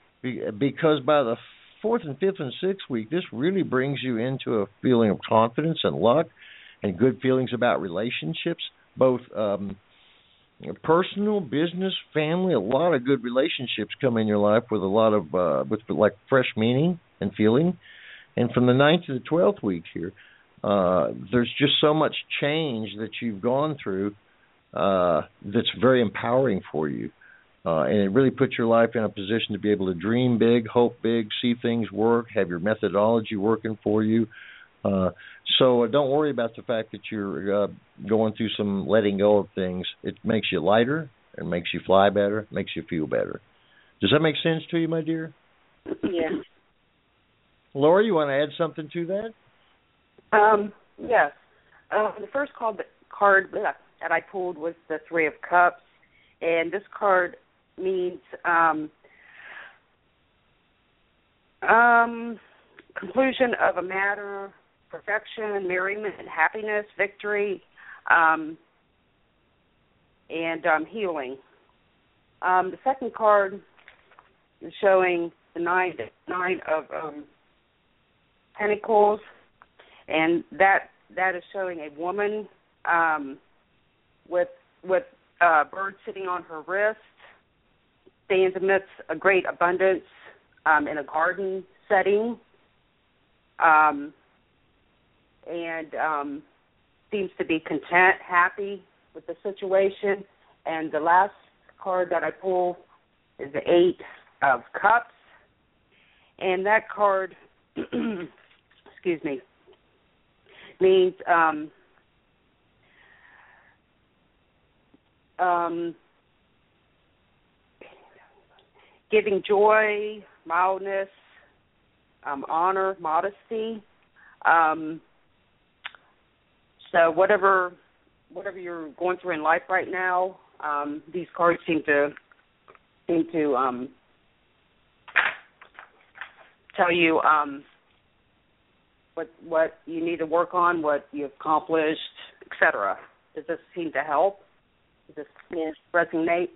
because by the fourth and fifth and sixth week, this really brings you into a feeling of confidence and luck and good feelings about relationships, both um, personal, business, family. A lot of good relationships come in your life with a lot of, uh, with like fresh meaning and feeling. And from the ninth to the twelfth week here, uh, there's just so much change that you've gone through uh, that's very empowering for you. Uh, and it really puts your life in a position to be able to dream big, hope big, see things work, have your methodology working for you. Uh, so uh, don't worry about the fact that you're uh, going through some letting go of things. It makes you lighter, it makes you fly better, it makes you feel better. Does that make sense to you, my dear? Yes. Laura, you want to add something to that? Um, yes. Uh, the first card that, card that I pulled was the Three of Cups, and this card means um, um, conclusion of a matter, perfection, merriment, happiness, victory, um, and um, healing. Um, the second card is showing the nine, nine of um, Pentacles, and that that is showing a woman um, with with a bird sitting on her wrist, stands amidst a great abundance um, in a garden setting, um, and um, seems to be content, happy with the situation. And the last card that I pull is the Eight of Cups, and that card, excuse me, means um, um, giving joy, mildness, um, honor, modesty. Um, so whatever whatever you're going through in life right now, um, these cards seem to seem to um, tell you um, what what you need to work on, what you've accomplished, et cetera. Does this seem to help? Does this Yes. resonate?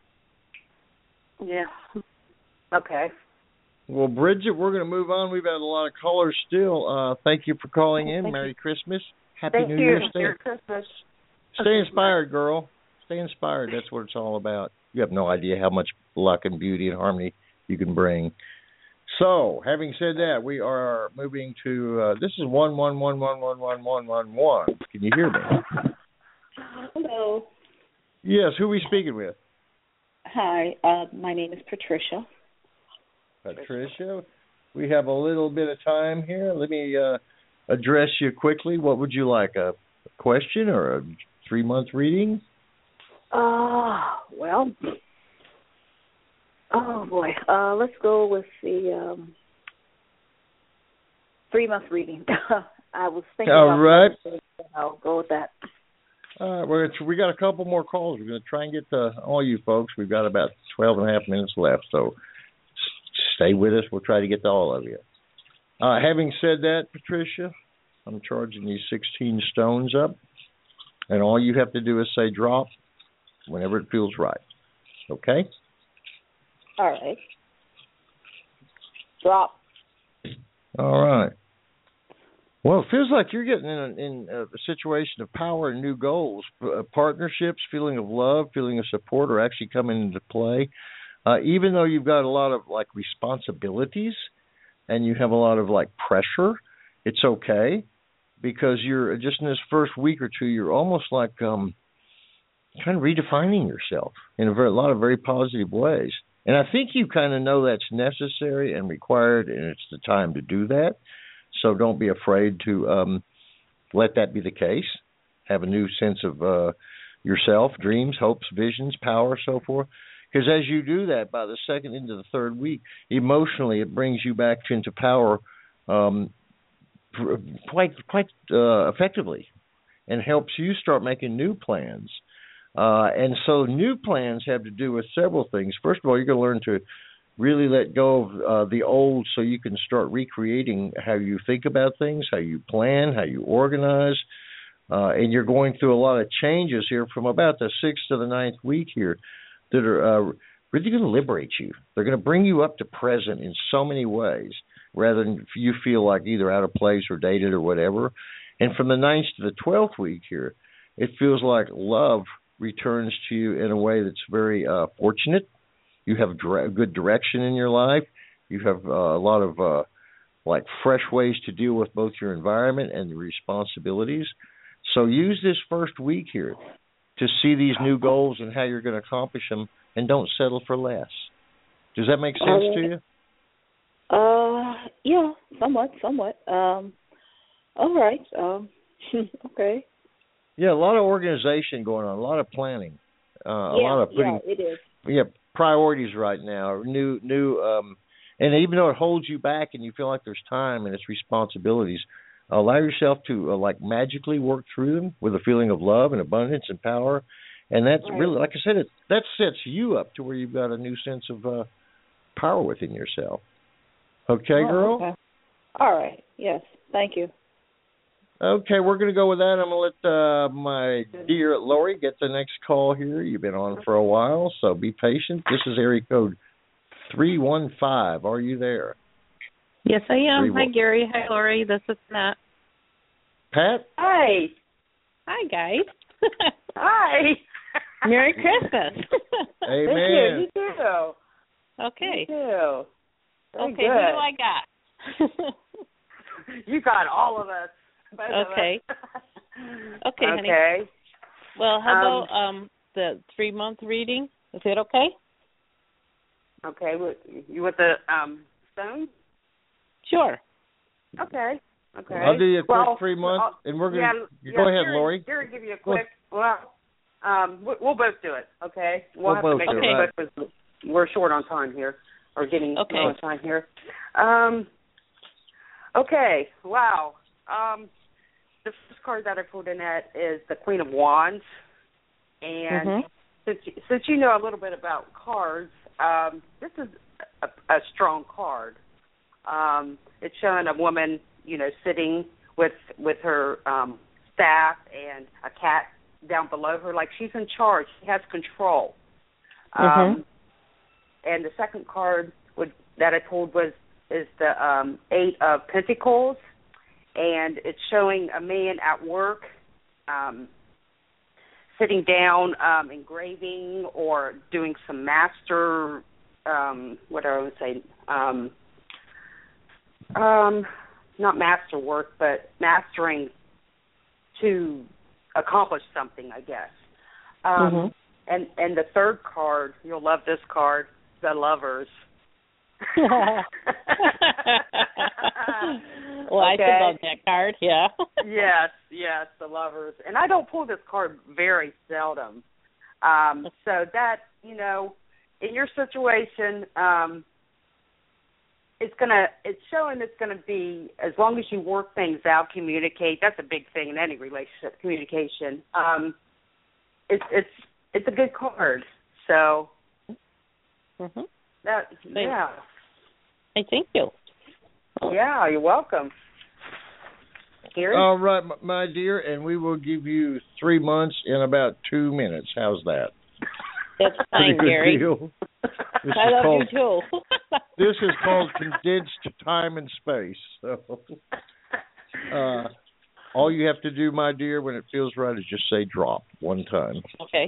Yeah. Okay. Well, Bridget, we're going to move on. We've had a lot of callers still. Uh, thank you for calling in. Thank Merry you. Christmas. Happy Thank New you. Year. Stay, Merry Christmas. stay inspired, girl. Stay inspired. That's what it's all about. You have no idea how much luck and beauty and harmony you can bring. So, having said that, we are moving to, uh, this is one one one one one one one one one. Can you hear me? Hello. Yes, who are we speaking with? Hi, uh, my name is Patricia. Patricia. We have a little bit of time here. Let me uh, address you quickly. What would you like, a question or a three-month reading? Uh, well, oh boy, uh, let's go with the um, three-month reading. I was thinking All about right. it, so I'll go with that. All right, well, we got a couple more calls. We're going to try and get to all you folks. We've got about twelve and a half minutes left, so stay with us. We'll try to get to all of you. Uh, having said that, Patricia, I'm charging you sixteen stones up, and all you have to do is say drop whenever it feels right. Okay? All right. Drop. All right. Well, it feels like you're getting in a, in a situation of power and new goals. Uh, partnerships, feeling of love, feeling of support are actually coming into play. Uh, even though you've got a lot of, like, responsibilities and you have a lot of, like, pressure, it's okay because you're just in this first week or two, you're almost like um, kind of redefining yourself in a, very, a lot of very positive ways. And I think you kind of know that's necessary and required, and it's the time to do that. So don't be afraid to um, let that be the case. Have a new sense of uh, yourself, dreams, hopes, visions, power, so forth. Because as you do that, by the second into the third week, emotionally it brings you back into power um, quite quite uh, effectively and helps you start making new plans. Uh, and so new plans have to do with several things. First of all, you're going to learn to really let go of uh, the old so you can start recreating how you think about things, how you plan, how you organize. Uh, and you're going through a lot of changes here from about the sixth to the ninth week here that are uh, really going to liberate you. They're going to bring you up to present in so many ways rather than you feel like either out of place or dated or whatever. And from the ninth to the twelfth week here, it feels like love returns to you in a way that's very uh, fortunate. You have dire- good direction in your life. You have uh, a lot of uh, like fresh ways to deal with both your environment and the responsibilities. So use this first week here to see these new goals and how you're going to accomplish them, and don't settle for less. Does that make sense Uh, to you? Uh, yeah, somewhat, somewhat. Um, all right. Um, okay. Yeah, a lot of organization going on, a lot of planning, uh, a yeah, lot of putting. yeah, it is. Yeah, priorities right now, new, new, um, and even though it holds you back and you feel like there's time and it's responsibilities, allow yourself to uh, like magically work through them with a feeling of love and abundance and power, and that's Right. really, like I said, it that sets you up to where you've got a new sense of uh, power within yourself. Okay, Oh, girl. okay. All right. Yes. Thank you. Okay, we're going to go with that. I'm going to let uh, my dear Lori get the next call here. You've been on for a while, so be patient. This is area code three one five. Are you there? Yes, I am. Three, Hi, one. Gary. Hi, Lori. This is Matt. Pat? Hi. Hi, guys. Hi. Merry Christmas. Amen. Thank you. You too. Okay. You too. Very okay, good. who do I got? You got all of us. Both of Okay. us. Okay, honey. Okay. Well, how Um, about um the three month reading? Is it okay? Okay. what- You want the um stone? Sure. Okay. Okay. I'll do you a quick well, three months, I'll- and we're going yeah, to yeah, go ahead, Gary, Lori. Gary, give you a Go quick. Well, um, we- we'll both do it. Okay. We'll, We'll have both to make do it it, quick because we're short on time here, or getting Okay. low on time here. Um. Okay. Wow. Um. The first card that I pulled in at is the Queen of Wands, and Mhm. since you, since you know a little bit about cards, um, this is a, a strong card. Um, it's showing a woman you know, sitting with with her um, staff and a cat down below her, like she's in charge. She has control. Mm-hmm. Um, and the second card would, that I pulled was is the um, Eight of Pentacles, and it's showing a man at work, um, sitting down, um, engraving or doing some master. Um, what do I would say? Um, um, not master work, but mastering to accomplish something, I guess. Um, mm-hmm. And and the third card, you'll love this card, the Lovers. Well, I Okay. should love that card, yeah. Yes, yes, the Lovers. And I don't pull this card very seldom. Um, so that, you know, in your situation, um, it's gonna it's showing it's gonna be, as long as you work things out, communicate. That's a big thing in any relationship, communication. Um, it's it's it's a good card. So Mm-hmm. that yeah. I thank you. Yeah, you're welcome. Gary? All right, m- my dear, and we will give you three months in about two minutes. How's that? That's fine, Pretty good Gary. deal. This I is love called, you too. This is called condensed time and space. So, uh, all you have to do, my dear, when it feels right, is just say drop one time. Okay.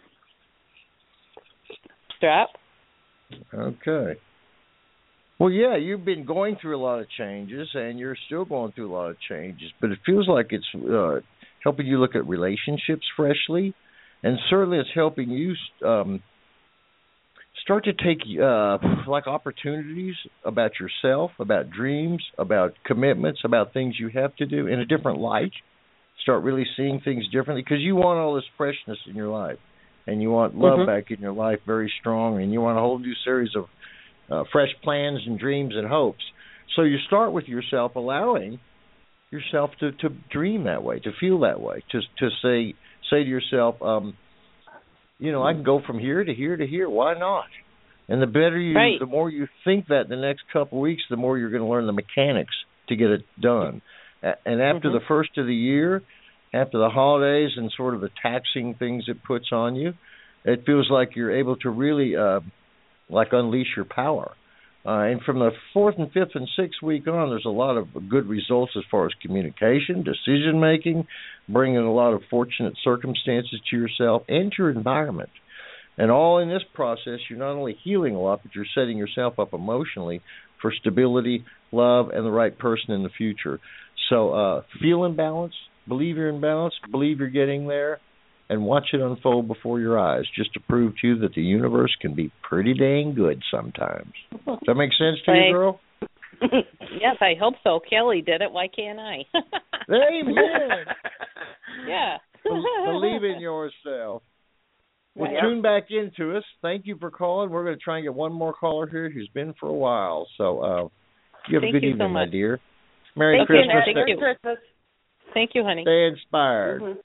Drop. Okay. Well, yeah, you've been going through a lot of changes, and you're still going through a lot of changes, but it feels like it's uh, helping you look at relationships freshly, and certainly it's helping you um, start to take uh, like opportunities about yourself, about dreams, about commitments, about things you have to do in a different light. Start really seeing things differently, because you want all this freshness in your life, and you want love mm-hmm. back in your life very strong, and you want a whole new series of uh, fresh plans and dreams and hopes. So you start with yourself, allowing yourself to, to dream that way, to feel that way, to to say say to yourself, um, you know, I can go from here to here to here. Why not? And the better you, right. the more you think that the next couple of weeks, the more you're going to learn the mechanics to get it done. And after mm-hmm. the first of the year, after the holidays and sort of the taxing things it puts on you, it feels like you're able to really, uh, like, unleash your power. Uh, and from the fourth and fifth and sixth week on, there's a lot of good results as far as communication, decision-making, bringing a lot of fortunate circumstances to yourself and to your environment. And all in this process, you're not only healing a lot, but you're setting yourself up emotionally for stability, love, and the right person in the future. So uh, feel in balance, believe you're in balance, believe you're getting there, and watch it unfold before your eyes, just to prove to you that the universe can be pretty dang good sometimes. Does that make sense to you, girl? Yes, I hope so. Kelly did it. Why can't I? Amen. Yeah. Believe in yourself. Well, Yeah. tune back into us. Thank you for calling. We're going to try and get one more caller here who's been for a while. So uh, you have Thank a good you evening, so my much. dear. Merry Thank Christmas. you. Thank Merry you. Christmas. Thank you, honey. Stay inspired. Mm-hmm.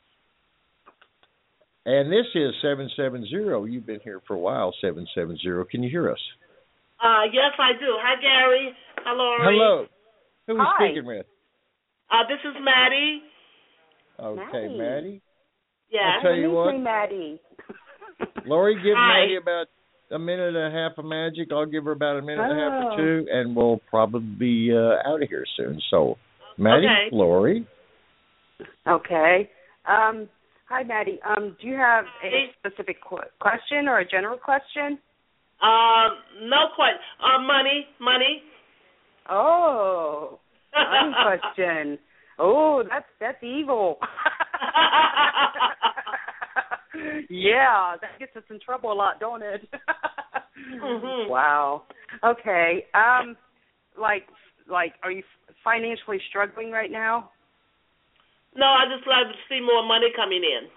And this is seven seven zero. You've been here for a while, seven seven zero. Can you hear us? Uh, yes, I do. Hi, Gary. Hello, Lori. Hello. Who are we Hi. speaking with? Uh, this is Maddie. Okay, Maddie. Maddie. Yeah. I'll tell you what. Maddie. Lori, give Hi. Maddie about a minute and a half of magic. I'll give her about a minute and a half Oh. or two, and we'll probably be uh, out of here soon. So, Maddie, Okay. Lori. Okay. Um, hi, Maddie. Um, do you have a specific qu- question or a general question? Uh, no question. Uh, money, money. Oh, money question. Oh, that's that's evil. Yeah, that gets us in trouble a lot, don't it? Mm-hmm. Wow. Okay. Um, like, like, are you financially struggling right now? No, I just like to see more money coming in.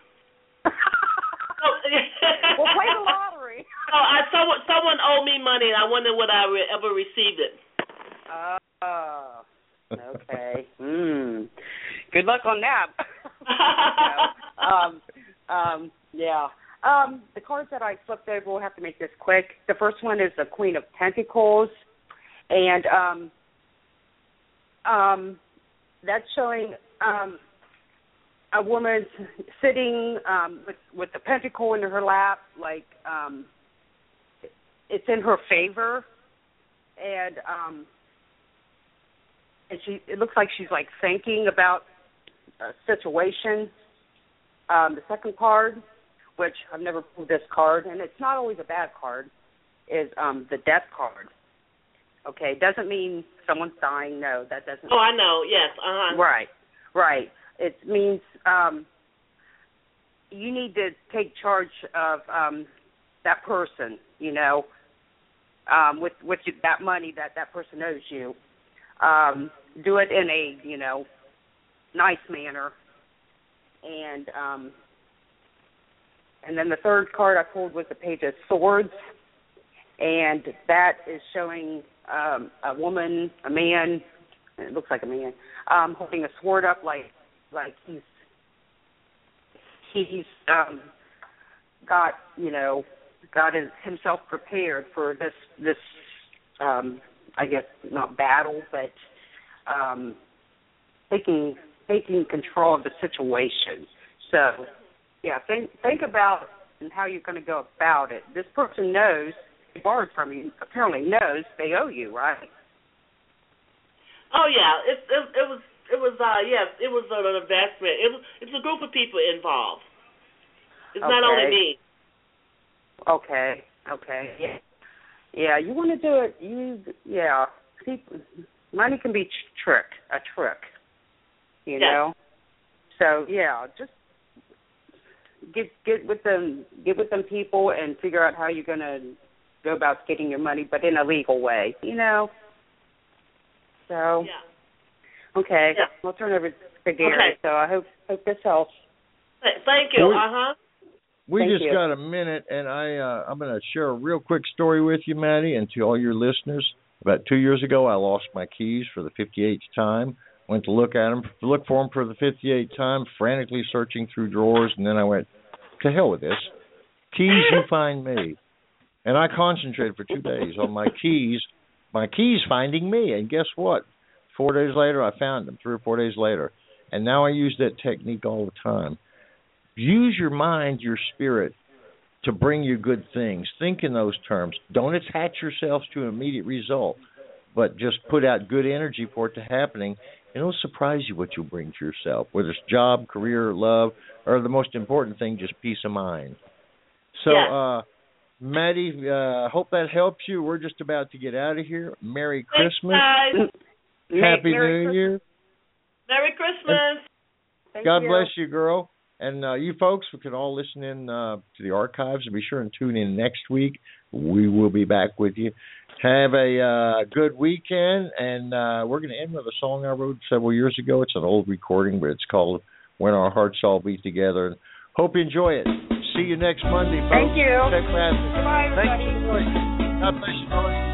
Well, play the lottery. Oh, I someone someone owed me money, and I wonder would I re- ever receive it. Oh, okay. Hmm. Good luck on that. No. um, um, yeah. Um, the cards that I flipped over, we'll have to make this quick. The first one is the Queen of Pentacles, and um, um, that's showing um, a woman sitting um, with with the pentacle in her lap, like um, it's in her favor, and um, and she it looks like she's like thinking about a situation. Um, the second card, which I've never pulled this card, and it's not always a bad card, is um, the death card. Okay, doesn't mean someone's dying. No, that doesn't. Oh, I know. Yes. Uh huh. Right, right. It means um, you need to take charge of um, that person. You know, um, with with that money that that person owes you. Um, do it in a you know nice manner, and um, and then the third card I pulled was the Page of Swords, and that is showing um, a woman, a man. It looks like a man um, holding a sword up, like like he's he's um, got you know got his, himself prepared for this this um, I guess not battle, but um, taking taking control of the situation. So yeah, think think about how you're going to go about it. This person knows, they borrowed from you, apparently knows they owe you, right? Oh yeah, it it, it was it was uh yes, it was an investment. It was it's a group of people involved. It's okay. not only me. Okay, okay, yeah, yeah. You want to do it? You yeah. People, money can be trick a trick, you yes. know. So yeah, just get get with them, get with them people, and figure out how you're gonna go about getting your money, but in a legal way, you know. So, yeah. okay, yeah. I'll turn over to Gary. Okay. So I hope hope this helps. Thank you. Uh huh. We Thank just you. got a minute, and I uh, I'm going to share a real quick story with you, Maddie, and to all your listeners. About two years ago, I lost my keys for the fifty-eighth time. Went to look at them, look for them for the fifty-eighth time, frantically searching through drawers, and then I went, to hell with this. Keys, you find me. And I concentrated for two days on my keys, my keys finding me. And guess what? Four days later, I found them, three or four days later. And now I use that technique all the time. Use your mind, your spirit, to bring you good things. Think in those terms. Don't attach yourselves to an immediate result, but just put out good energy for it to happening, and it'll surprise you what you'll bring to yourself, whether it's job, career, love, or the most important thing, just peace of mind. So, yeah. uh, Maddie, uh, hope that helps you. We're just about to get out of here. Merry Thanks, Christmas. guys. Happy Merry New Christmas. Year. Merry Christmas. Thank God you. bless you, girl. And uh, you folks, we can all listen in uh, to the archives, and be sure and tune in next week. We will be back with you. Have a uh, good weekend, and uh, we're going to end with a song I wrote several years ago. It's an old recording, but it's called When Our Hearts All Beat Together. Hope you enjoy it. See you next Monday, folks. Thank you. Check back. Goodbye, everybody. Thank you. God bless you, Lord.